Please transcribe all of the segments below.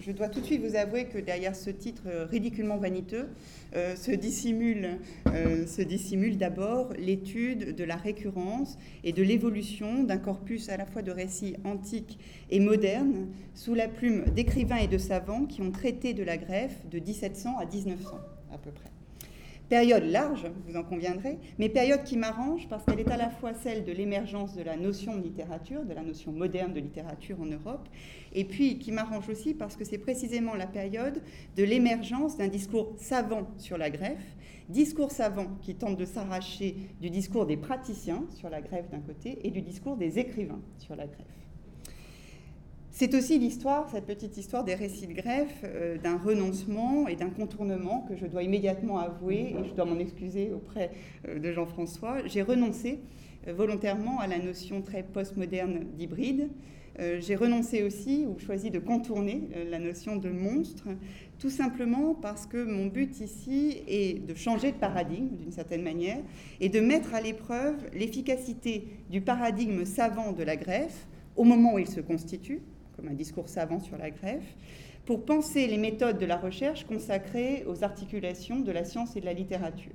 je dois tout de suite vous avouer que derrière ce titre ridiculement vaniteux se dissimule d'abord l'étude de la récurrence et de l'évolution d'un corpus à la fois de récits antiques et modernes sous la plume d'écrivains et de savants qui ont traité de la greffe de 1700 à 1900 à peu près. Période large, vous en conviendrez, mais période qui m'arrange parce qu'elle est à la fois celle de l'émergence de la notion de littérature, de la notion moderne de littérature en Europe, et puis qui m'arrange aussi parce que c'est précisément la période de l'émergence d'un discours savant sur la greffe, discours savant qui tente de s'arracher du discours des praticiens sur la greffe d'un côté et du discours des écrivains sur la greffe. C'est aussi l'histoire, cette petite histoire des récits de greffe, d'un renoncement et d'un contournement que je dois immédiatement avouer, et je dois m'en excuser auprès de Jean-François. J'ai renoncé volontairement à la notion très postmoderne d'hybride. J'ai renoncé aussi, ou choisi de contourner la notion de monstre, tout simplement parce que mon but ici est de changer de paradigme, d'une certaine manière, et de mettre à l'épreuve l'efficacité du paradigme savant de la greffe au moment où il se constitue, comme un discours savant sur la greffe, pour penser les méthodes de la recherche consacrées aux articulations de la science et de la littérature.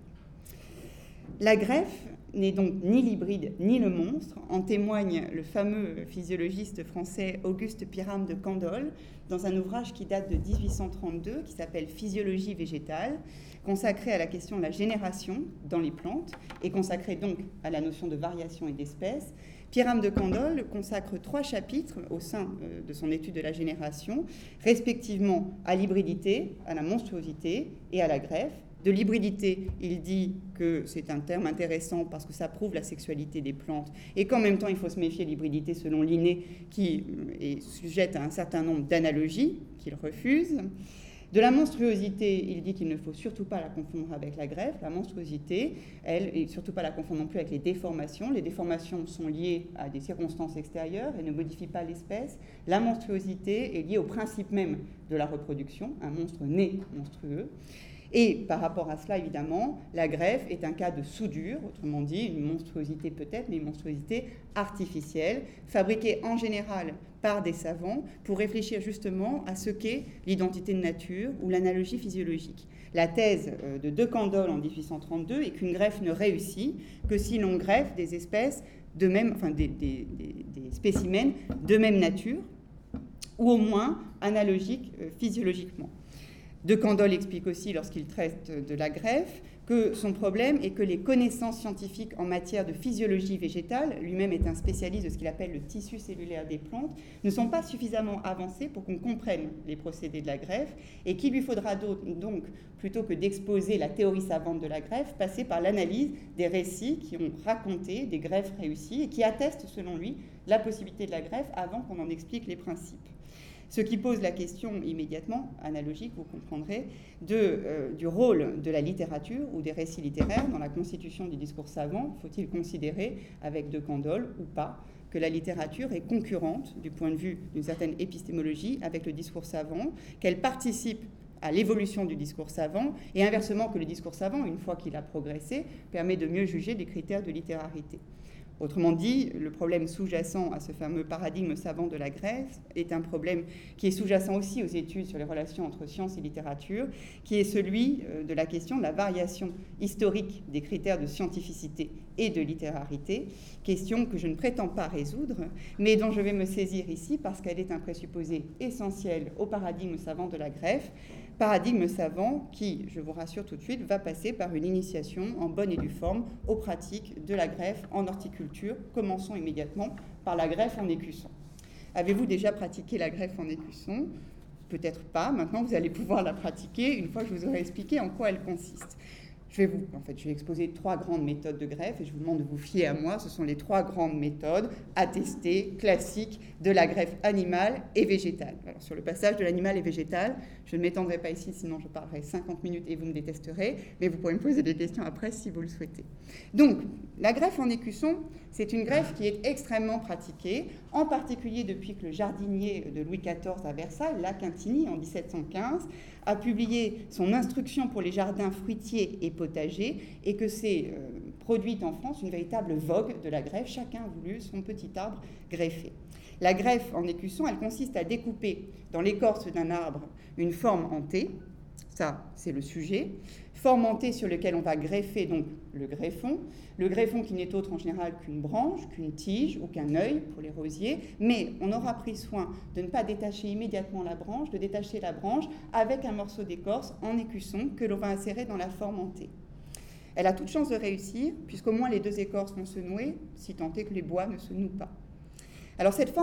La greffe n'est donc ni l'hybride ni le monstre, en témoigne le fameux physiologiste français Auguste Pyrame de Candolle, dans un ouvrage qui date de 1832, qui s'appelle « Physiologie végétale », consacré à la question de la génération dans les plantes, et consacré donc à la notion de variation et d'espèce. Pyrame de Candolle consacre 3 chapitres au sein de son étude de la génération, respectivement à l'hybridité, à la monstruosité et à la greffe. De l'hybridité, il dit que c'est un terme intéressant parce que ça prouve la sexualité des plantes et qu'en même temps, il faut se méfier de l'hybridité selon Linné qui est sujette à un certain nombre d'analogies qu'il refuse. De la monstruosité, il dit qu'il ne faut surtout pas la confondre avec la greffe. La monstruosité, elle, et surtout pas la confondre non plus avec les déformations. Les déformations sont liées à des circonstances extérieures et ne modifient pas l'espèce. La monstruosité est liée au principe même de la reproduction, un monstre né monstrueux. Et par rapport à cela, évidemment, la greffe est un cas de soudure, autrement dit, une monstruosité peut-être, mais une monstruosité artificielle, fabriquée en général par des savants pour réfléchir justement à ce qu'est l'identité de nature ou l'analogie physiologique. La thèse de De Candolle en 1832 est qu'une greffe ne réussit que si l'on greffe des espèces de même, enfin des spécimens de même nature, ou au moins analogiques physiologiquement. De Candolle explique aussi, lorsqu'il traite de la greffe, que son problème est que les connaissances scientifiques en matière de physiologie végétale, lui-même est un spécialiste de ce qu'il appelle le tissu cellulaire des plantes, ne sont pas suffisamment avancées pour qu'on comprenne les procédés de la greffe et qu'il lui faudra donc, plutôt que d'exposer la théorie savante de la greffe, passer par l'analyse des récits qui ont raconté des greffes réussies et qui attestent, selon lui, la possibilité de la greffe avant qu'on en explique les principes. Ce qui pose la question immédiatement, analogique, vous comprendrez, du rôle de la littérature ou des récits littéraires dans la constitution du discours savant. Faut-il considérer, avec De Candolle ou pas, que la littérature est concurrente, du point de vue d'une certaine épistémologie, avec le discours savant, qu'elle participe à l'évolution du discours savant, et inversement que le discours savant, une fois qu'il a progressé, permet de mieux juger des critères de littérarité. Autrement dit, le problème sous-jacent à ce fameux paradigme savant de la greffe est un problème qui est sous-jacent aussi aux études sur les relations entre science et littérature, qui est celui de la question de la variation historique des critères de scientificité et de littérarité, question que je ne prétends pas résoudre, mais dont je vais me saisir ici parce qu'elle est un présupposé essentiel au paradigme savant de la greffe, paradigme savant qui, je vous rassure tout de suite, va passer par une initiation en bonne et due forme aux pratiques de la greffe en horticulture. Commençons immédiatement par la greffe en écusson. Avez-vous déjà pratiqué la greffe en écusson ? Peut-être pas. Maintenant, vous allez pouvoir la pratiquer une fois que je vous aurai expliqué en quoi elle consiste. Je vais exposer 3 grandes méthodes de greffe et je vous demande de vous fier à moi. Ce sont les 3 grandes méthodes attestées, classiques, de la greffe animale et végétale. Alors, sur le passage de l'animal et végétal, je ne m'étendrai pas ici, sinon je parlerai 50 minutes et vous me détesterez, mais vous pourrez me poser des questions après si vous le souhaitez. Donc, la greffe en écusson, c'est une greffe qui est extrêmement pratiquée, en particulier depuis que le jardinier de Louis XIV à Versailles, La Quintini, en 1715, a publié son instruction pour les jardins fruitiers et potagers et que s'est produite en France une véritable vogue de la greffe. Chacun a voulu son petit arbre greffé. La greffe en écusson, elle consiste à découper dans l'écorce d'un arbre une forme en T, ça c'est le sujet, forme en T sur lequel on va greffer donc le greffon qui n'est autre en général qu'une branche, qu'une tige ou qu'un œil pour les rosiers, mais on aura pris soin de ne pas détacher immédiatement la branche, de détacher la branche avec un morceau d'écorce en écusson que l'on va insérer dans la forme en T. Elle a toute chance de réussir, puisqu'au moins les deux écorces vont se nouer, si tant est que les bois ne se nouent pas. Alors cette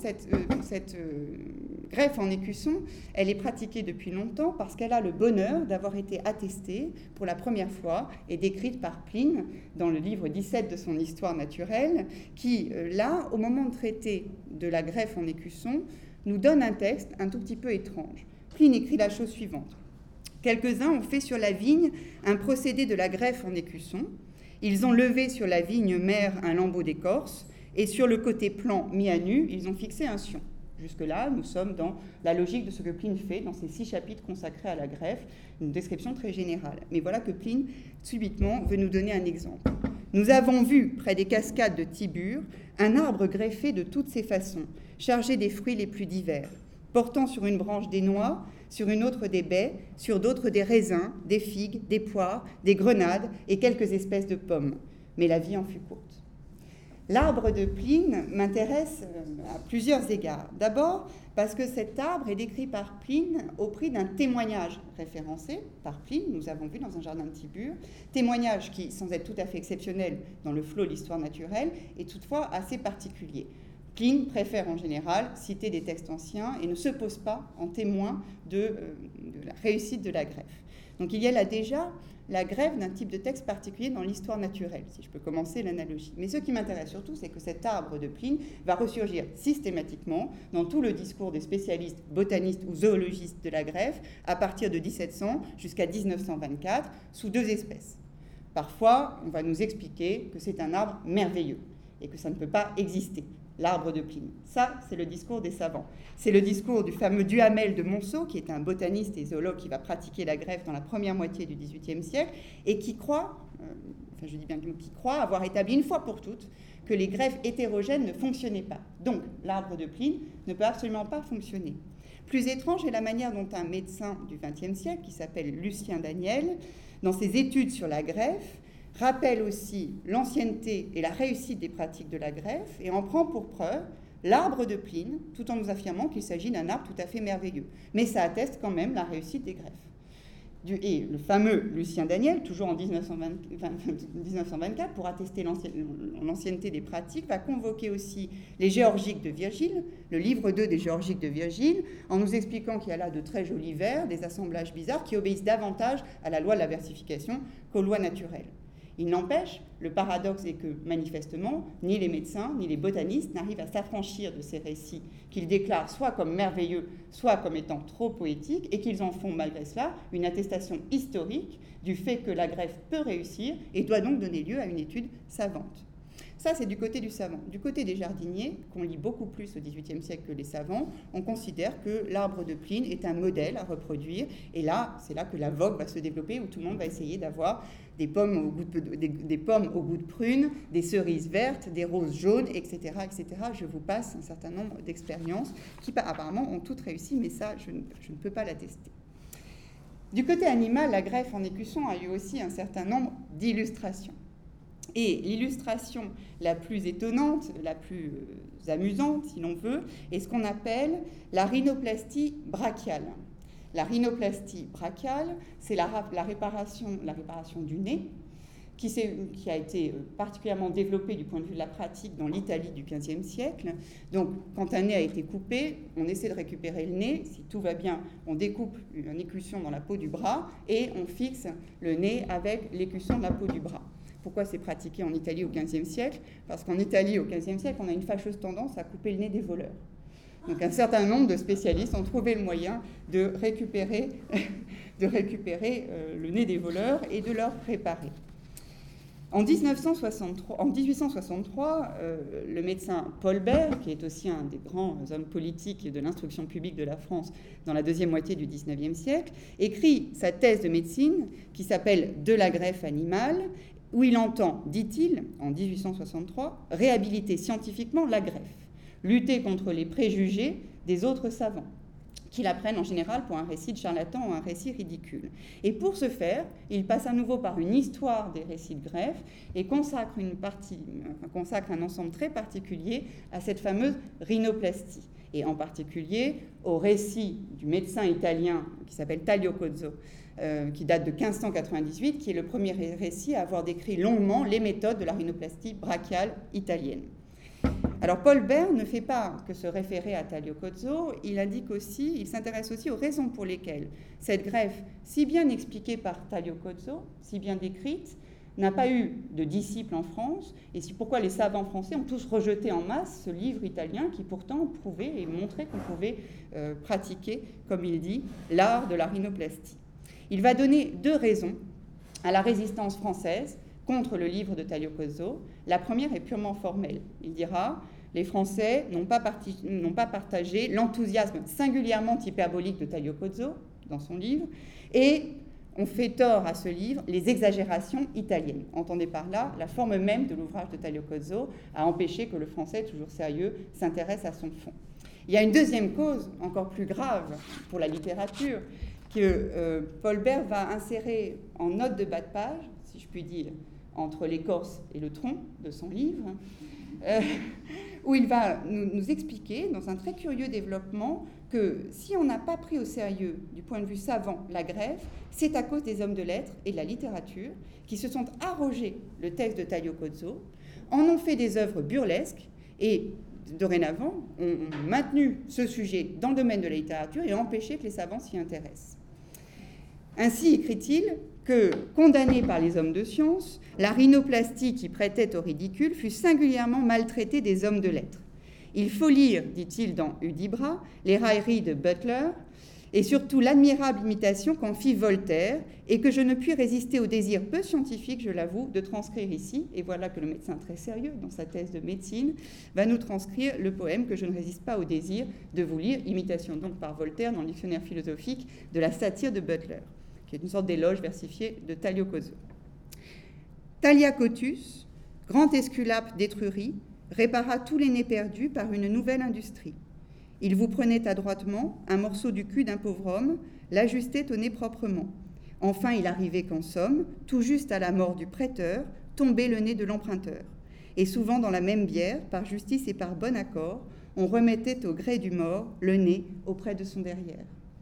greffe en écusson, elle est pratiquée depuis longtemps parce qu'elle a le bonheur d'avoir été attestée pour la première fois et décrite par Pline dans le livre 17 de son Histoire naturelle, qui, là, au moment de traiter de la greffe en écusson, nous donne un texte un tout petit peu étrange. Pline écrit la chose suivante. Quelques-uns ont fait sur la vigne un procédé de la greffe en écusson. Ils ont levé sur la vigne mère un lambeau d'écorce, et sur le côté plan mis à nu, ils ont fixé un sion. Jusque-là, nous sommes dans la logique de ce que Pline fait dans ses 6 chapitres consacrés à la greffe, une description très générale. Mais voilà que Pline, subitement, veut nous donner un exemple. Nous avons vu, près des cascades de Tibur, un arbre greffé de toutes ses façons, chargé des fruits les plus divers, portant sur une branche des noix, sur une autre des baies, sur d'autres des raisins, des figues, des poires, des grenades et quelques espèces de pommes. Mais la vie en fut courte. L'arbre de Pline m'intéresse à plusieurs égards. D'abord, parce que cet arbre est décrit par Pline au prix d'un témoignage référencé par Pline, nous avons vu dans un jardin de Tibur, témoignage qui, sans être tout à fait exceptionnel dans le flot de l'histoire naturelle, est toutefois assez particulier. Pline préfère en général citer des textes anciens et ne se pose pas en témoin de la réussite de la greffe. Donc il y a là déjà la greffe d'un type de texte particulier dans l'histoire naturelle, si je peux commencer l'analogie. Mais ce qui m'intéresse surtout, c'est que cet arbre de Pline va ressurgir systématiquement dans tout le discours des spécialistes botanistes ou zoologistes de la greffe à partir de 1700 jusqu'à 1924 sous 2 espèces. Parfois, on va nous expliquer que c'est un arbre merveilleux et que ça ne peut pas exister. L'arbre de Pline. Ça, c'est le discours des savants. C'est le discours du fameux Duhamel de Monceau, qui est un botaniste et zoologue qui va pratiquer la greffe dans la première moitié du XVIIIe siècle et qui croit, qui croit avoir établi une fois pour toutes que les greffes hétérogènes ne fonctionnaient pas. Donc, l'arbre de Pline ne peut absolument pas fonctionner. Plus étrange est la manière dont un médecin du XXe siècle, qui s'appelle Lucien Daniel, dans ses études sur la greffe, rappelle aussi l'ancienneté et la réussite des pratiques de la greffe et en prend pour preuve l'arbre de Pline, tout en nous affirmant qu'il s'agit d'un arbre tout à fait merveilleux. Mais ça atteste quand même la réussite des greffes. Et le fameux Lucien Daniel, toujours en 1924, pour attester l'ancienneté des pratiques, va convoquer aussi les géorgiques de Virgile, le livre 2 des géorgiques de Virgile, en nous expliquant qu'il y a là de très jolis vers, des assemblages bizarres qui obéissent davantage à la loi de la versification qu'aux lois naturelles. Il n'empêche, le paradoxe est que, manifestement, ni les médecins, ni les botanistes n'arrivent à s'affranchir de ces récits qu'ils déclarent soit comme merveilleux, soit comme étant trop poétiques, et qu'ils en font, malgré cela, une attestation historique du fait que la greffe peut réussir et doit donc donner lieu à une étude savante. Ça, c'est du côté du savant. Du côté des jardiniers, qu'on lit beaucoup plus au XVIIIe siècle que les savants, on considère que l'arbre de Pline est un modèle à reproduire. Et là, c'est là que la vogue va se développer, où tout le monde va essayer d'avoir des pommes au goût de prune, des cerises vertes, des roses jaunes, etc., etc. Je vous passe un certain nombre d'expériences qui, apparemment, ont toutes réussi, mais ça, je ne peux pas l'attester. Du côté animal, la greffe en écusson a eu aussi un certain nombre d'illustrations. Et l'illustration la plus étonnante, la plus amusante, si l'on veut, est ce qu'on appelle la rhinoplastie brachiale. La rhinoplastie brachiale, c'est la réparation du nez, qui a été particulièrement développée du point de vue de la pratique dans l'Italie du XVe siècle. Donc, quand un nez a été coupé, on essaie de récupérer le nez. Si tout va bien, on découpe un écusson dans la peau du bras et on fixe le nez avec l'écusson de la peau du bras. Pourquoi c'est pratiqué en Italie au XVe siècle ? Parce qu'en Italie, au XVe siècle, on a une fâcheuse tendance à couper le nez des voleurs. Donc un certain nombre de spécialistes ont trouvé le moyen de récupérer le nez des voleurs et de leur réparer. En 1863, le médecin Paul Bert, qui est aussi un des grands hommes politiques de l'instruction publique de la France dans la deuxième moitié du XIXe siècle, écrit sa thèse de médecine qui s'appelle « De la greffe animale », où il entend, dit-il, en 1863, réhabiliter scientifiquement la greffe. lutter contre les préjugés des autres savants, qui la prennent en général pour un récit de charlatan ou un récit ridicule. Et pour ce faire, il passe à nouveau par une histoire des récits de greffe et consacre un ensemble très particulier à cette fameuse rhinoplastie, et en particulier au récit du médecin italien qui s'appelle Taglio Cozzo, qui date de 1598, qui est le premier récit à avoir décrit longuement les méthodes de la rhinoplastie brachiale italienne. Alors Paul Bert ne fait pas que se référer à Taglio Cozzo, il s'intéresse aussi aux raisons pour lesquelles cette greffe, si bien expliquée par Taglio Cozzo, si bien décrite, n'a pas eu de disciples en France, et c'est pourquoi les savants français ont tous rejeté en masse ce livre italien qui pourtant prouvait et montrait qu'on pouvait pratiquer, comme il dit, l'art de la rhinoplastie. Il va donner 2 raisons à la résistance française contre le livre de Taglio Cozzo. La première est purement formelle. Il dira « Les Français n'ont pas partagé l'enthousiasme singulièrement hyperbolique de Taglio Cozzo dans son livre et on fait tort à ce livre les exagérations italiennes. » Entendez par là, la forme même de l'ouvrage de Taglio Cozzo a empêché que le français, toujours sérieux, s'intéresse à son fond. Il y a une deuxième cause, encore plus grave pour la littérature, que Paul Bert va insérer en note de bas de page, si je puis dire, entre l'écorce et le tronc de son livre, où il va nous expliquer, dans un très curieux développement, que si on n'a pas pris au sérieux, du point de vue savant, la greffe, c'est à cause des hommes de lettres et de la littérature qui se sont arrogés le texte de Taglio Cozzo, en ont fait des œuvres burlesques et, dorénavant, ont maintenu ce sujet dans le domaine de la littérature et empêché que les savants s'y intéressent. Ainsi écrit-il que, condamnée par les hommes de science, la rhinoplastie qui prêtait au ridicule fut singulièrement maltraitée des hommes de lettres. Il faut lire, dit-il dans Hudibras, les railleries de Butler et surtout l'admirable imitation qu'en fit Voltaire et que je ne puis résister au désir peu scientifique, je l'avoue, de transcrire ici. Et voilà que le médecin très sérieux, dans sa thèse de médecine, va nous transcrire le poème que je ne résiste pas au désir de vous lire, imitation donc par Voltaire dans le dictionnaire philosophique de la satire de Butler, qui est une sorte d'éloge versifié de Taglio Cozzo. Thalia Cotus, grand esculape d'Étrurie, répara tous les nez perdus par une nouvelle industrie. Il vous prenait adroitement un morceau du cul d'un pauvre homme, l'ajustait au nez proprement. Enfin, il arrivait qu'en somme, tout juste à la mort du prêteur, tombait le nez de l'emprunteur. Et souvent dans la même bière, par justice et par bon accord, on remettait au gré du mort le nez auprès de son derrière.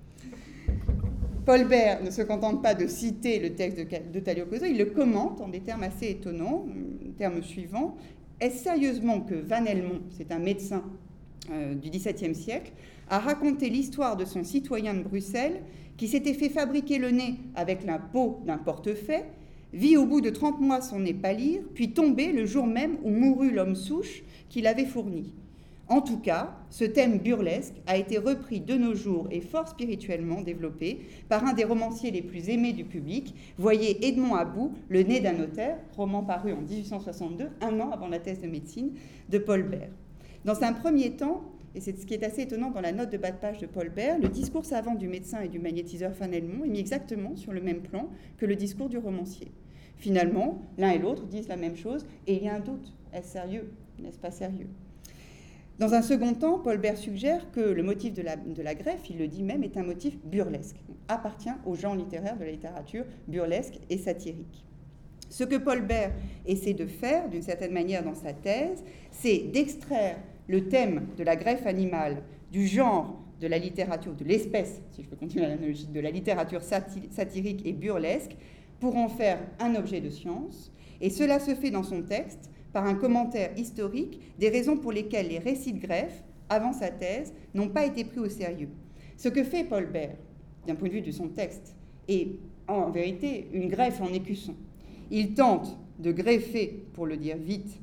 Paul Bert ne se contente pas de citer le texte de Taglio Cozzo, il le commente en des termes assez étonnants, termes suivants. Est-ce sérieusement que Van Helmont, c'est un médecin du XVIIe siècle, a raconté l'histoire de son citoyen de Bruxelles qui s'était fait fabriquer le nez avec la peau d'un portefaix, vit au bout de 30 mois son nez pâlir, puis tomber le jour même où mourut l'homme souche qui l'avait fourni. En tout cas, ce thème burlesque a été repris de nos jours et fort spirituellement développé par un des romanciers les plus aimés du public. Voyez Edmond About, Le nez d'un notaire, roman paru en 1862, un an avant la thèse de médecine de Paul Bert. Dans un premier temps, et c'est ce qui est assez étonnant dans la note de bas de page de Paul Bert, le discours savant du médecin et du magnétiseur Van Helmont est mis exactement sur le même plan que le discours du romancier. Finalement, l'un et l'autre disent la même chose et il y a un doute. Est-ce sérieux? N'est-ce pas sérieux? Dans un second temps, Paul Bert suggère que le motif de la greffe, il le dit même, est un motif burlesque, appartient au genre littéraire de la littérature burlesque et satirique. Ce que Paul Bert essaie de faire, d'une certaine manière dans sa thèse, c'est d'extraire le thème de la greffe animale du genre de la littérature, de l'espèce, si je peux continuer l'analogie, de la littérature satirique et burlesque, pour en faire un objet de science, et cela se fait dans son texte par un commentaire historique des raisons pour lesquelles les récits de greffe, avant sa thèse, n'ont pas été pris au sérieux. Ce que fait Paul Bert, d'un point de vue de son texte, est en vérité une greffe en écusson. Il tente de greffer, pour le dire vite,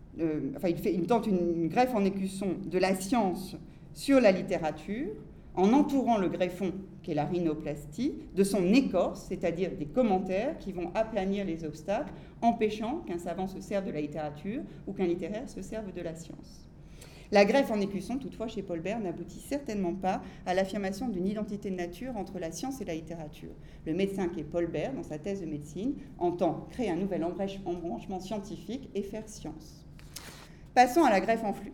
il tente une greffe en écusson de la science sur la littérature, en entourant le greffon, qui est la rhinoplastie, de son écorce, c'est-à-dire des commentaires qui vont aplanir les obstacles, empêchant qu'un savant se serve de la littérature ou qu'un littéraire se serve de la science. La greffe en écusson, toutefois, chez Paul Bert, n'aboutit certainement pas à l'affirmation d'une identité de nature entre la science et la littérature. Le médecin qui est Paul Bert, dans sa thèse de médecine, entend créer un nouvel embranchement scientifique et faire science. Passons à la greffe en flûte.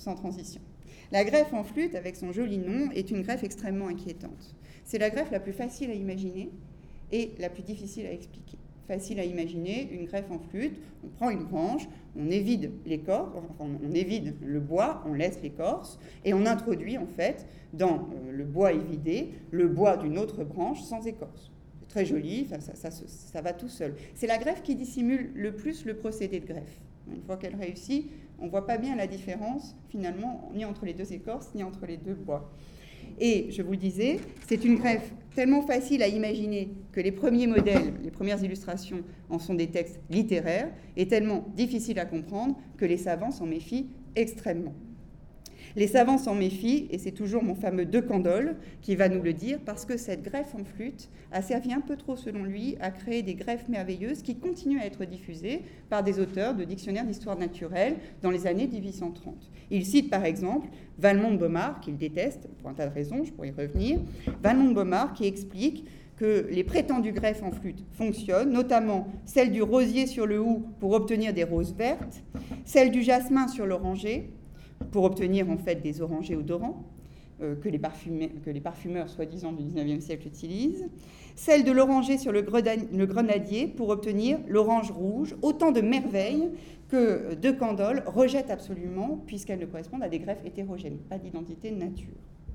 sans transition. La greffe en flûte, avec son joli nom, est une greffe extrêmement inquiétante. C'est la greffe la plus facile à imaginer et la plus difficile à expliquer. Facile à imaginer, une greffe en flûte, on prend une branche, on évide l'écorce, enfin, on évide le bois, on laisse l'écorce, et on introduit en fait dans le bois évidé le bois d'une autre branche sans écorce. C'est très joli, ça va tout seul. C'est la greffe qui dissimule le plus le procédé de greffe. Une fois qu'elle réussit, on ne voit pas bien la différence finalement ni entre les deux écorces ni entre les deux bois. Et je vous le disais, c'est une greffe tellement facile à imaginer que les premiers modèles, les premières illustrations en sont des textes littéraires, et tellement difficile à comprendre que les savants s'en méfient extrêmement. Les savants s'en méfient, et c'est toujours mon fameux De Candolle qui va nous le dire, parce que cette greffe en flûte a servi un peu trop, selon lui, à créer des greffes merveilleuses qui continuent à être diffusées par des auteurs de dictionnaires d'histoire naturelle dans les années 1830. Il cite par exemple Valmont-de-Beaumard, qu'il déteste, pour un tas de raisons, je pourrais y revenir, Valmont-de-Beaumard qui explique que les prétendues greffes en flûte fonctionnent, notamment celle du rosier sur le houx pour obtenir des roses vertes, celle du jasmin sur l'oranger, pour obtenir en fait des orangers odorants que les parfumeurs soi-disant du 19e siècle utilisent, celle de l'oranger sur le grenadier pour obtenir l'orange rouge, autant de merveilles que De Candolle rejette absolument puisqu'elles ne correspondent à des greffes hétérogènes, pas d'identité de nature.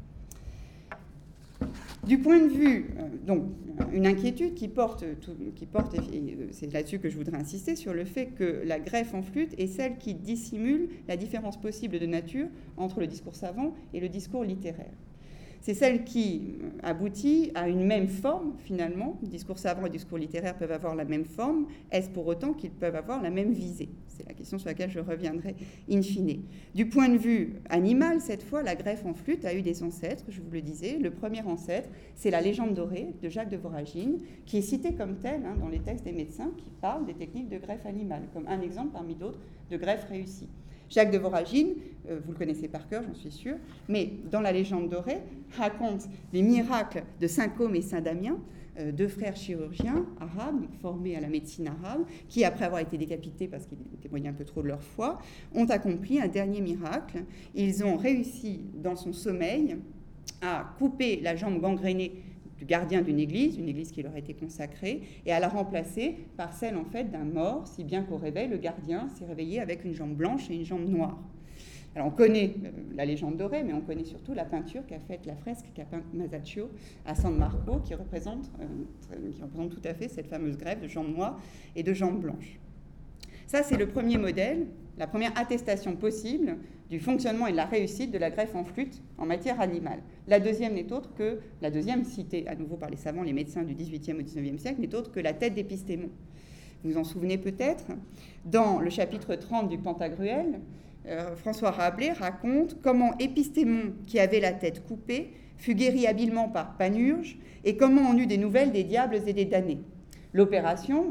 Du point de vue, donc, une inquiétude qui porte, et c'est là-dessus que je voudrais insister, sur le fait que la greffe en flûte est celle qui dissimule la différence possible de nature entre le discours savant et le discours littéraire. C'est celle qui aboutit à une même forme, finalement. Le discours savant et le discours littéraire peuvent avoir la même forme. Est-ce pour autant qu'ils peuvent avoir la même visée ? C'est la question sur laquelle je reviendrai in fine. Du point de vue animal, cette fois, la greffe en flûte a eu des ancêtres, je vous le disais. Le premier ancêtre, c'est la légende dorée de Jacques de Voragine, qui est citée comme telle dans les textes des médecins qui parlent des techniques de greffe animale, comme un exemple parmi d'autres de greffe réussie. Jacques de Voragine, vous le connaissez par cœur, j'en suis sûre, mais dans la légende dorée, raconte les miracles de Saint Côme et Saint Damien, deux frères chirurgiens arabes, formés à la médecine arabe, qui, après avoir été décapités parce qu'ils témoignaient un peu trop de leur foi, ont accompli un dernier miracle. Ils ont réussi, dans son sommeil, à couper la jambe gangrénée du gardien d'une église qui leur a été consacrée, et à la remplacer par celle en fait d'un mort, si bien qu'au réveil, le gardien s'est réveillé avec une jambe blanche et une jambe noire. Alors on connaît la légende dorée, mais on connaît surtout la peinture qu'a faite, la fresque qu'a peinte Masaccio à San Marco, qui représente tout à fait cette fameuse greffe de jambes noires et de jambes blanches. Ça, c'est le premier modèle, la première attestation possible du fonctionnement et de la réussite de la greffe en flûte en matière animale. La deuxième n'est autre que, la deuxième citée à nouveau par les savants, les médecins du XVIIIe au XIXe siècle, n'est autre que la tête d'Épistémon. Vous vous en souvenez peut-être, dans le chapitre 30 du Pantagruel, François Rabelais raconte comment Épistémon, qui avait la tête coupée, fut guéri habilement par Panurge, et comment on eut des nouvelles des diables et des damnés. L'opération,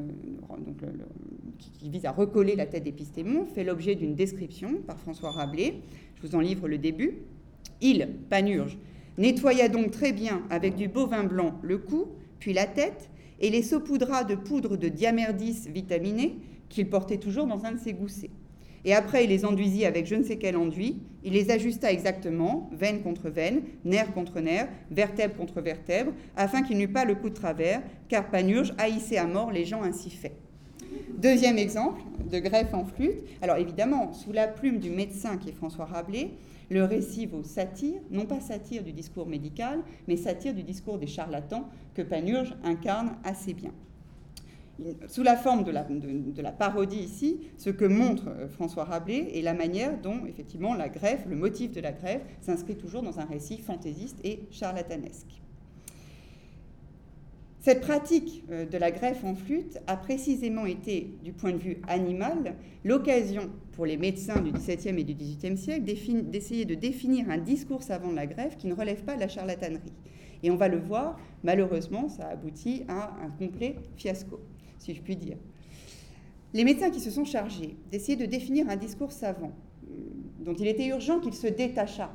qui vise à recoller la tête d'Épistémon, fait l'objet d'une description par François Rabelais. Je vous en livre le début. Il, Panurge, nettoya donc très bien avec du beau vin blanc le cou, puis la tête, et les saupoudra de poudre de diamerdis vitaminée qu'il portait toujours dans un de ses goussets. Et après, il les enduisit avec je ne sais quel enduit. Il les ajusta exactement, veine contre veine, nerf contre nerf, vertèbre contre vertèbre, afin qu'il n'eût pas le coup de travers, car Panurge haïssait à mort les gens ainsi faits. Deuxième exemple de greffe en flûte. Alors évidemment, sous la plume du médecin qui est François Rabelais, le récit vaut satire, non pas satire du discours médical, mais satire du discours des charlatans que Panurge incarne assez bien. Sous la forme de la parodie ici, ce que montre François Rabelais est la manière dont, effectivement, la greffe, le motif de la greffe, s'inscrit toujours dans un récit fantaisiste et charlatanesque. Cette pratique de la greffe en flûte a précisément été, du point de vue animal, l'occasion pour les médecins du XVIIe et du XVIIIe siècle d'essayer de définir un discours savant de la greffe qui ne relève pas de la charlatanerie. Et on va le voir, malheureusement, ça aboutit à un complet fiasco, si je puis dire. Les médecins qui se sont chargés d'essayer de définir un discours savant, dont il était urgent qu'il se détachât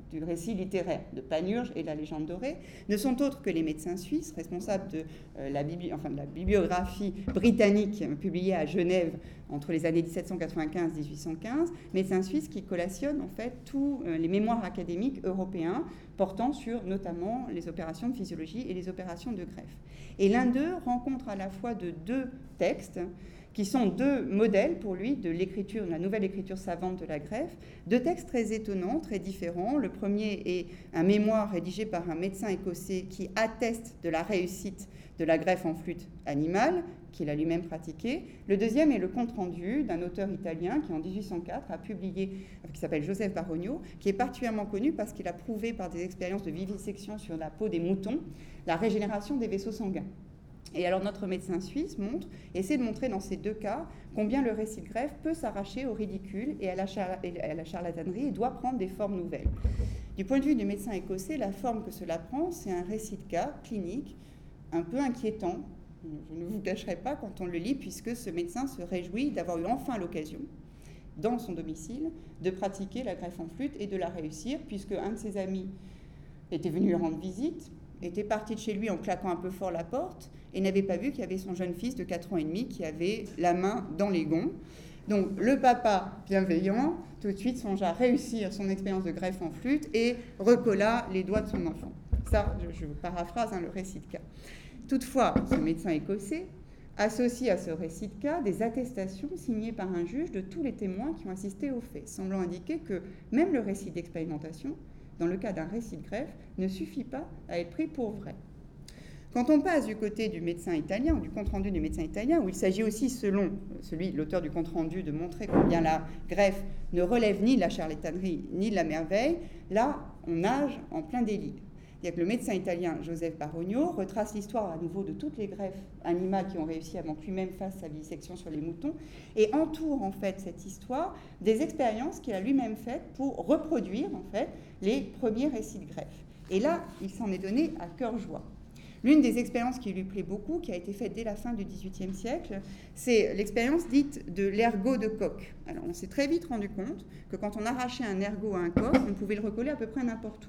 du récit littéraire de Panurge et de la légende dorée, ne sont autres que les médecins suisses, responsables de la bibliographie britannique publiée à Genève entre les années 1795 et 1815, médecins suisses qui collationnent en fait tous les mémoires académiques européens portant sur notamment les opérations de physiologie et les opérations de greffe. Et l'un d'eux rencontre à la fois de deux textes qui sont deux modèles pour lui de l'écriture, de la nouvelle écriture savante de la greffe, deux textes très étonnants, très différents. Le premier est un mémoire rédigé par un médecin écossais qui atteste de la réussite de la greffe en flûte animale, qu'il a lui-même pratiquée. Le deuxième est le compte-rendu d'un auteur italien qui, en 1804, a publié, qui s'appelle Joseph Barogno, qui est particulièrement connu parce qu'il a prouvé par des expériences de vivisection sur la peau des moutons la régénération des vaisseaux sanguins. Et alors notre médecin suisse essaie de montrer dans ces deux cas combien le récit de greffe peut s'arracher au ridicule et à la charlatanerie et doit prendre des formes nouvelles. Du point de vue du médecin écossais, la forme que cela prend, c'est un récit de cas clinique un peu inquiétant. Je ne vous cacherai pas quand on le lit, puisque ce médecin se réjouit d'avoir eu enfin l'occasion, dans son domicile, de pratiquer la greffe en flûte et de la réussir, puisque un de ses amis était venu lui rendre visite, était parti de chez lui en claquant un peu fort la porte et n'avait pas vu qu'il y avait son jeune fils de 4 ans et demi qui avait la main dans les gonds. Donc le papa bienveillant, tout de suite, songea à réussir son expérience de greffe en flûte et recolla les doigts de son enfant. Ça, je paraphrase le récit de cas. Toutefois, ce médecin écossais associe à ce récit de cas des attestations signées par un juge de tous les témoins qui ont assisté aux faits, semblant indiquer que même le récit d'expérimentation, dans le cas d'un récit de greffe, ne suffit pas à être pris pour vrai. Quand on passe du côté du médecin italien, du compte-rendu du médecin italien, où il s'agit aussi, selon l'auteur du compte-rendu, de montrer combien la greffe ne relève ni de la charlatanerie ni de la merveille, là, on nage en plein délire. C'est-à-dire que le médecin italien Joseph Barogno retrace l'histoire à nouveau de toutes les greffes animales qui ont réussi avant que lui-même fasse sa vivisection sur les moutons et entoure en fait cette histoire des expériences qu'il a lui-même faites pour reproduire en fait les premiers récits de greffe. Et là, il s'en est donné à cœur joie. L'une des expériences qui lui plaît beaucoup, qui a été faite dès la fin du XVIIIe siècle, c'est l'expérience dite de l'ergot de coq. Alors, on s'est très vite rendu compte que quand on arrachait un ergot à un coq, on pouvait le recoller à peu près n'importe où.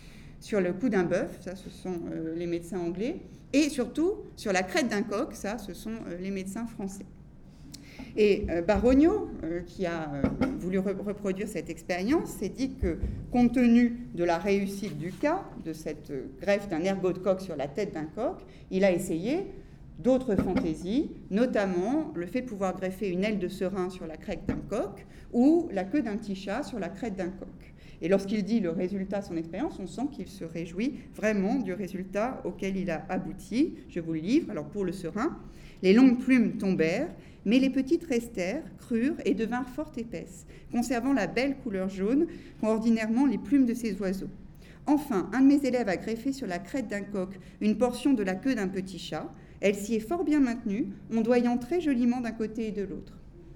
Sur le cou d'un bœuf, ça ce sont les médecins anglais, et surtout sur la crête d'un coq, ça ce sont les médecins français. Et Barogno, qui a voulu reproduire cette expérience, s'est dit que, compte tenu de la réussite du cas, de cette greffe d'un ergot de coq sur la tête d'un coq, il a essayé d'autres fantaisies, notamment le fait de pouvoir greffer une aile de serin sur la crête d'un coq ou la queue d'un petit chat sur la crête d'un coq. Et lorsqu'il dit le résultat de son expérience, on sent qu'il se réjouit vraiment du résultat auquel il a abouti. Je vous le livre. Alors pour le serin, les longues plumes tombèrent, mais les petites restèrent, crurent et devinrent fort épaisses, conservant la belle couleur jaune qu'ont ordinairement les plumes de ces oiseaux. Enfin, un de mes élèves a greffé sur la crête d'un coq une portion de la queue d'un petit chat. Elle s'y est fort bien maintenue, ondoyant très joliment d'un côté et de l'autre.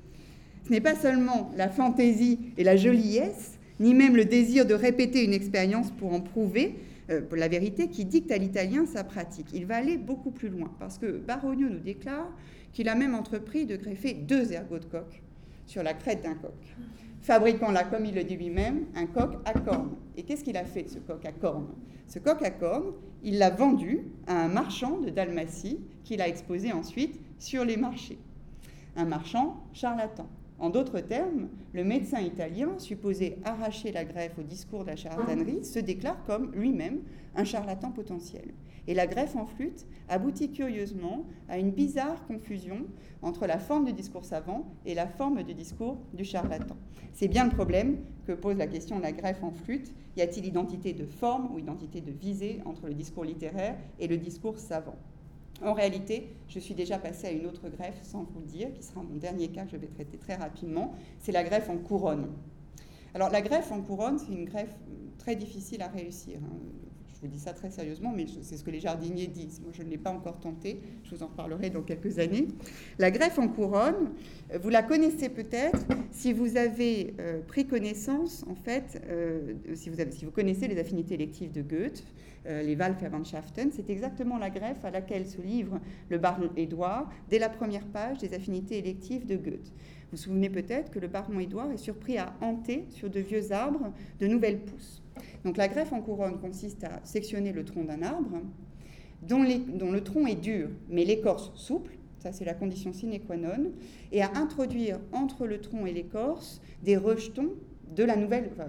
Ce n'est pas seulement la fantaisie et la joliesse, ni même le désir de répéter une expérience pour en prouver la vérité qui dicte à l'italien sa pratique. Il va aller beaucoup plus loin, parce que Barogno nous déclare qu'il a même entrepris de greffer 2 ergots de coq sur la crête d'un coq, fabriquant là, comme il le dit lui-même, un coq à cornes. Et qu'est-ce qu'il a fait, ce coq à cornes ? Ce coq à cornes, il l'a vendu à un marchand de Dalmatie, qu'il a exposé ensuite sur les marchés. Un marchand charlatan. En d'autres termes, le médecin italien, supposé arracher la greffe au discours de la charlatanerie, se déclare comme lui-même un charlatan potentiel. Et la greffe en flûte aboutit curieusement à une bizarre confusion entre la forme du discours savant et la forme du discours du charlatan. C'est bien le problème que pose la question de la greffe en flûte. Y a-t-il identité de forme ou identité de visée entre le discours littéraire et le discours savant ? En réalité, je suis déjà passée à une autre greffe, sans vous le dire, qui sera mon dernier cas que je vais traiter très rapidement. C'est la greffe en couronne. Alors, la greffe en couronne, c'est une greffe très difficile à réussir. Je vous dis ça très sérieusement, mais c'est ce que les jardiniers disent. Moi, je ne l'ai pas encore tenté. Je vous en reparlerai dans quelques années. La greffe en couronne, vous la connaissez peut-être si vous avez pris connaissance, en fait, si vous connaissez les affinités électives de Goethe, les Wahlverwandtschaften, c'est exactement la greffe à laquelle se livre le baron Édouard dès la première page des affinités électives de Goethe. Vous vous souvenez peut-être que le baron Édouard est surpris à hanter sur de vieux arbres de nouvelles pousses. Donc la greffe en couronne consiste à sectionner le tronc d'un arbre dont le tronc est dur, mais l'écorce souple, ça c'est la condition sine qua non, et à introduire entre le tronc et l'écorce des rejetons de la nouvelle, enfin,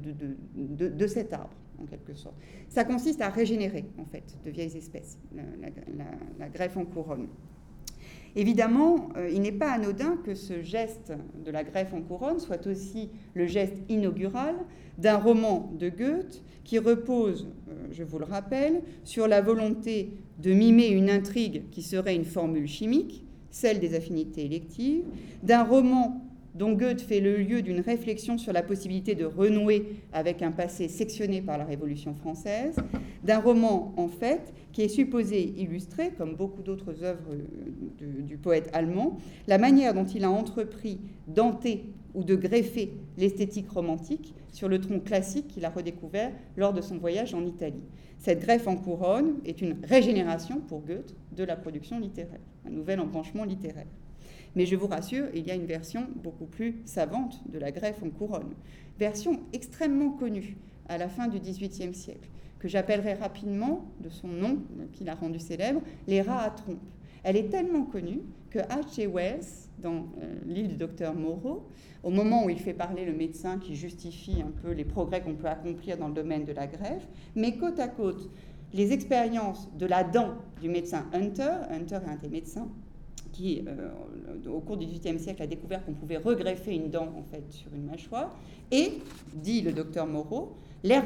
de cet arbre, en quelque sorte. Ça consiste à régénérer, en fait, de vieilles espèces, la greffe en couronne. Évidemment, il n'est pas anodin que ce geste de la greffe en couronne soit aussi le geste inaugural d'un roman de Goethe qui repose, je vous le rappelle, sur la volonté de mimer une intrigue qui serait une formule chimique, celle des affinités électives, d'un roman dont Goethe fait le lieu d'une réflexion sur la possibilité de renouer avec un passé sectionné par la Révolution française, d'un roman, en fait, qui est supposé illustrer, comme beaucoup d'autres œuvres du poète allemand, la manière dont il a entrepris d'anter ou de greffer l'esthétique romantique sur le tronc classique qu'il a redécouvert lors de son voyage en Italie. Cette greffe en couronne est une régénération, pour Goethe, de la production littéraire, un nouvel embranchement littéraire. Mais je vous rassure, il y a une version beaucoup plus savante de la greffe en couronne, version extrêmement connue à la fin du XVIIIe siècle, que j'appellerai rapidement, de son nom qu'il a rendu célèbre, les rats à trompe. Elle est tellement connue que H.G. Wells, dans L'île du docteur Moreau, au moment où il fait parler le médecin qui justifie un peu les progrès qu'on peut accomplir dans le domaine de la greffe, met côte à côte les expériences de la dent du médecin Hunter. Hunter est un des médecins qui, au cours du XVIIIe siècle, a découvert qu'on pouvait regreffer une dent en fait, sur une mâchoire. Et, dit le docteur Moreau, la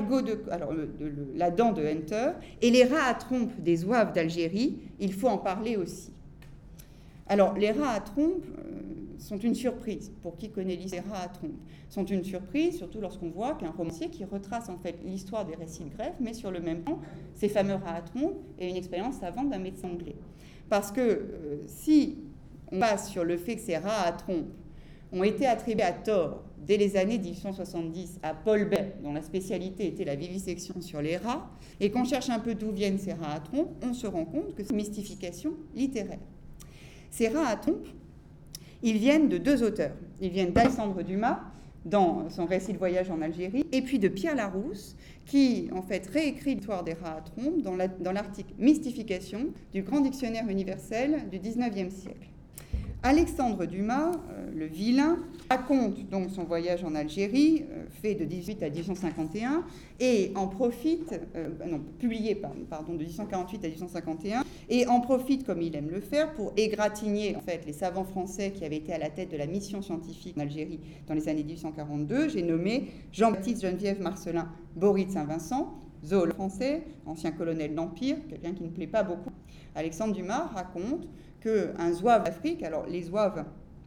dent de Hunter et les rats à trompe des zouaves d'Algérie, il faut en parler aussi. Alors, les rats à trompe sont une surprise. Pour qui connaît l'histoire des rats à trompe, sont une surprise, surtout lorsqu'on voit qu'un romancier qui retrace en fait l'histoire des récits de greffe, met sur le même plan ces fameux rats à trompe et une expérience savante d'un médecin anglais. Parce que si on passe sur le fait que ces rats à trompe ont été attribués à tort dès les années 1870 à Paul Bert, dont la spécialité était la vivisection sur les rats, et qu'on cherche un peu d'où viennent ces rats à trompe, on se rend compte que c'est une mystification littéraire. Ces rats à trompe, ils viennent de deux auteurs. Ils viennent d'Alexandre Dumas, dans son récit de voyage en Algérie, et puis de Pierre Larousse, qui en fait réécrit l'histoire des rats à trompe dans l'article Mystification du Grand Dictionnaire universel du XIXe siècle. Alexandre Dumas, le vilain, raconte donc son voyage en Algérie, fait de 18 à 1851, et en profite, publié de 1848 à 1851, et en profite, comme il aime le faire, pour égratigner en fait les savants français qui avaient été à la tête de la mission scientifique en Algérie dans les années 1842. J'ai nommé Jean-Baptiste Geneviève Marcelin Bory de Saint-Vincent, zoologue français, ancien colonel d'Empire, quelqu'un qui ne plaît pas beaucoup. Alexandre Dumas raconte qu'un zouave d'Afrique, alors les zouaves,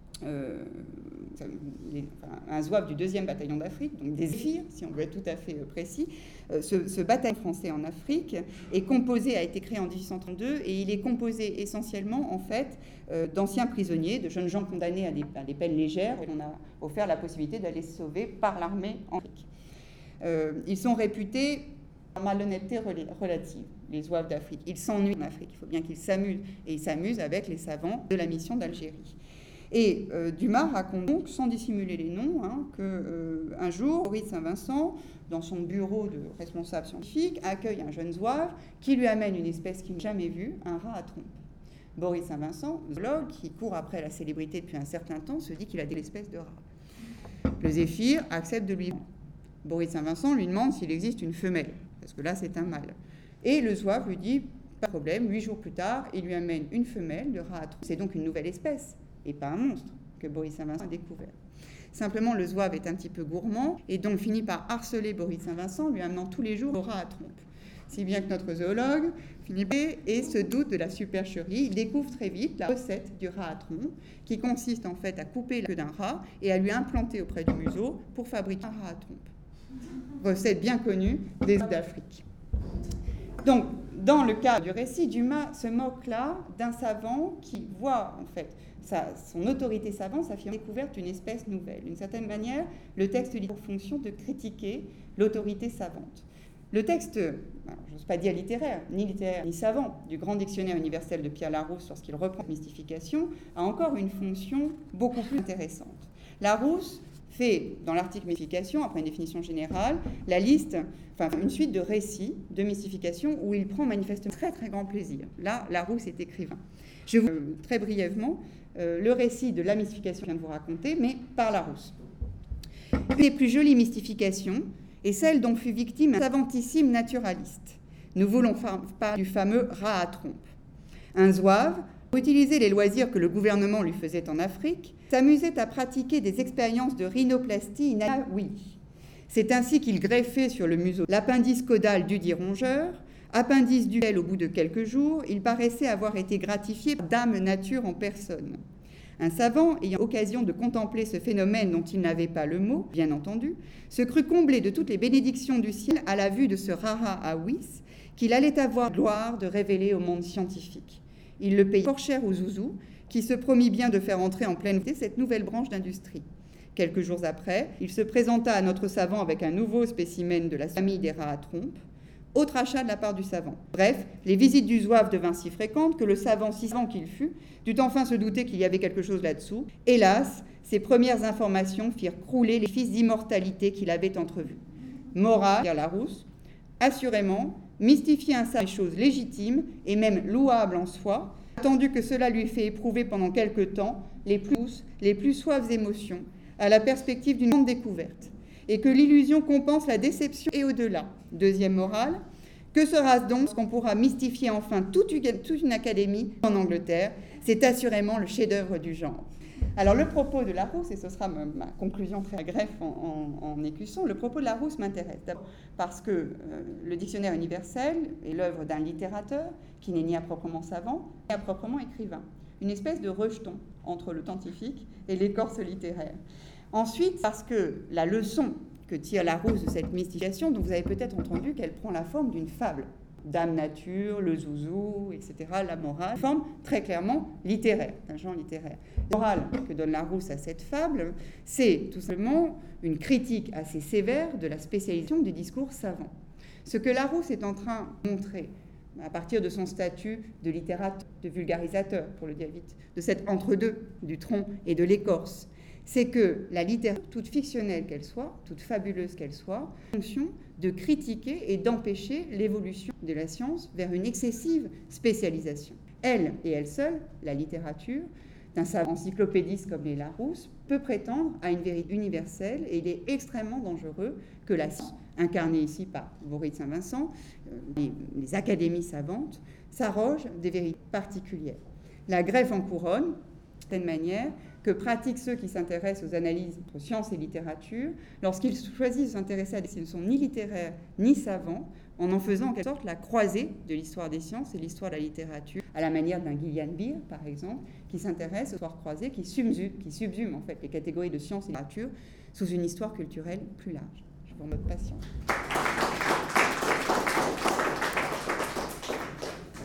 un zouave du 2e bataillon d'Afrique, donc des zéphyrs, si on veut être tout à fait précis, ce bataillon français en Afrique a été créé en 1832 et il est composé essentiellement en fait d'anciens prisonniers, de jeunes gens condamnés à des peines légères, et on a offert la possibilité d'aller se sauver par l'armée en Afrique. Ils sont réputés par malhonnêteté relative, les zouaves d'Afrique. Ils s'ennuient en Afrique, il faut bien qu'ils s'amusent, et ils s'amusent avec les savants de la mission d'Algérie. Et Dumas raconte donc, sans dissimuler les noms, qu'un jour, Bory de Saint-Vincent, dans son bureau de responsable scientifique, accueille un jeune zouave qui lui amène une espèce qu'il n'a jamais vue, un rat à trompe. Bory de Saint-Vincent, zoologue qui court après la célébrité depuis un certain temps, se dit qu'il a des espèces de rats. Le zéphyr accepte de lui. Bory de Saint-Vincent lui demande s'il existe une femelle, parce que là c'est un mâle. Et le zouave lui dit, pas de problème, 8 jours plus tard, il lui amène une femelle de rat à trompe. C'est donc une nouvelle espèce, et pas un monstre, que Bory de Saint-Vincent a découvert. Simplement, le zouave est un petit peu gourmand, et donc finit par harceler Bory de Saint-Vincent, lui amenant tous les jours au rat à trompe. Si bien que notre zoologue finit et se doute de la supercherie, il découvre très vite la recette du rat à trompe, qui consiste en fait à couper la queue d'un rat et à lui implanter auprès du museau pour fabriquer un rat à trompe. Recette bien connue des zoos d'Afrique. Donc, dans le cas du récit, Dumas se moque là d'un savant qui voit en fait son autorité savante s'affirme découverte d'une espèce nouvelle. D'une certaine manière, le texte a pour fonction de critiquer l'autorité savante. Le texte, je n'ose pas dire littéraire ni savant, du Grand Dictionnaire universel de Pierre Larousse, lorsqu'il reprend Mystification, a encore une fonction beaucoup plus intéressante. Larousse fait, dans l'article mystification, après une définition générale, la liste, une suite de récits de mystification où il prend manifestement très très grand plaisir. Là, Larousse est écrivain. Je vous très brièvement le récit de la mystification que je viens de vous raconter, mais par Larousse. Une des plus jolies mystifications est celle dont fut victime un savantissime naturaliste. Nous voulons parler du fameux rat à trompe. Un zouave, pour utiliser les loisirs que le gouvernement lui faisait en Afrique, s'amusait à pratiquer des expériences de rhinoplastie inavouées. C'est ainsi qu'il greffait sur le museau l'appendice caudal dudit rongeur, appendice duquel, au bout de quelques jours, il paraissait avoir été gratifié par Dame Nature en personne. Un savant, ayant occasion de contempler ce phénomène dont il n'avait pas le mot, bien entendu, se crut comblé de toutes les bénédictions du ciel à la vue de ce rara awis qu'il allait avoir gloire de révéler au monde scientifique. Il le payait fort cher aux zouzous, qui se promit bien de faire entrer en pleine vie cette nouvelle branche d'industrie. Quelques jours après, il se présenta à notre savant avec un nouveau spécimen de la famille des rats à trompe, autre achat de la part du savant. Bref, les visites du zouave devinrent si fréquentes que le savant, si savant qu'il fut, dut enfin se douter qu'il y avait quelque chose là-dessous. Hélas, ses premières informations firent crouler les fils d'immortalité qu'il avait entrevus. Morale, dire Larousse, assurément, mystifier un savant est chose légitime et même louable en soi, attendu que cela lui fait éprouver pendant quelque temps les plus soives émotions à la perspective d'une grande découverte, et que l'illusion compense la déception et au-delà. Deuxième morale, que sera-ce donc lorsqu'on pourra mystifier enfin toute une académie en Angleterre? C'est assurément le chef-d'œuvre du genre. Alors le propos de Larousse, et ce sera ma conclusion très greffe en écusson, le propos de Larousse m'intéresse d'abord parce que le dictionnaire universel est l'œuvre d'un littérateur qui n'est ni à proprement savant, ni à proprement écrivain. Une espèce de rejeton entre le tantifique et l'écorce littéraire. Ensuite, parce que la leçon que tire Larousse de cette mystification, dont vous avez peut-être entendu qu'elle prend la forme d'une fable. Dame Nature, le zouzou, etc., la morale, forme très clairement littéraire, un genre littéraire. La morale que donne Larousse à cette fable, c'est tout simplement une critique assez sévère de la spécialisation des discours savants. Ce que Larousse est en train de montrer, à partir de son statut de littérateur, de vulgarisateur, pour le dire vite, de cet entre-deux du tronc et de l'écorce, c'est que la littérature, toute fictionnelle qu'elle soit, toute fabuleuse qu'elle soit, a fonction de critiquer et d'empêcher l'évolution de la science vers une excessive spécialisation. Elle, et elle seule, la littérature, d'un savant encyclopédiste comme les Larousse, peut prétendre à une vérité universelle, et il est extrêmement dangereux que la science, incarnée ici par Bory de Saint-Vincent, les académies savantes, s'arrogent des vérités particulières. La greffe en couronne, d'une certaine manière, que pratiquent ceux qui s'intéressent aux analyses entre science et littérature, lorsqu'ils choisissent de s'intéresser à des qui ne sont ni littéraires ni savants, en faisant en quelque sorte la croisée de l'histoire des sciences et l'histoire de la littérature, à la manière d'un Gillian Beer, par exemple, qui s'intéresse aux histoires croisées, qui subsume en fait les catégories de science et littérature sous une histoire culturelle plus large. Je vous remercie de votre patience.